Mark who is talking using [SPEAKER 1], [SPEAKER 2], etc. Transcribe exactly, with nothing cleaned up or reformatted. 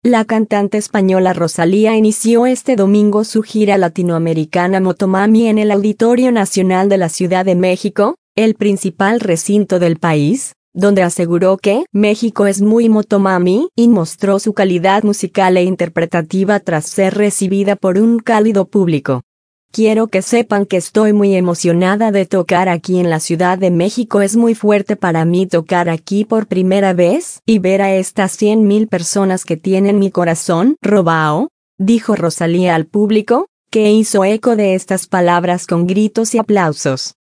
[SPEAKER 1] La cantante española Rosalía inició este domingo su gira latinoamericana Motomami en el Auditorio Nacional de la Ciudad de México, el principal recinto del país, donde aseguró que México es muy Motomami y mostró su calidad musical e interpretativa tras ser recibida por un cálido público. Quiero que sepan que estoy muy emocionada de tocar aquí en la Ciudad de México. Es muy fuerte para mí tocar aquí por primera vez y ver a estas cien mil personas que tienen mi corazón robado, dijo Rosalía al público, que hizo eco de estas palabras con gritos y aplausos.